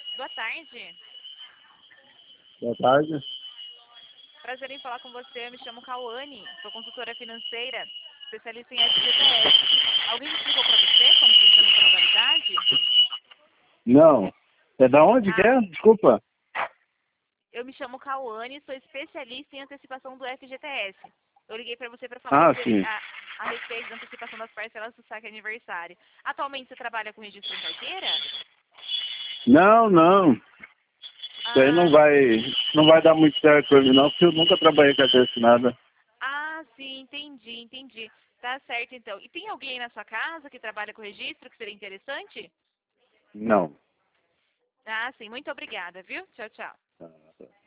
Boa tarde. Boa tarde. Prazer em falar com você. Eu me chamo Cauane. Sou consultora financeira, especialista em FGTS. Alguém explicou para você como funciona essa modalidade? Não. É da onde que Ah, é? Desculpa. eu me chamo Cauane e sou especialista em antecipação do FGTS. Eu liguei para você para falar Ah, sim. a respeito da antecipação das parcelas do saque aniversário. Atualmente você trabalha com registro em carteira? Não, não. Isso aí Ah, não vai dar muito certo pra mim não, porque eu nunca trabalhei com essa assinada. sim, entendi. Tá certo, então. E tem alguém na sua casa que trabalha com registro que seria interessante? Não. Ah, sim. Muito obrigada, viu? Tchau, tchau. Ah, tá.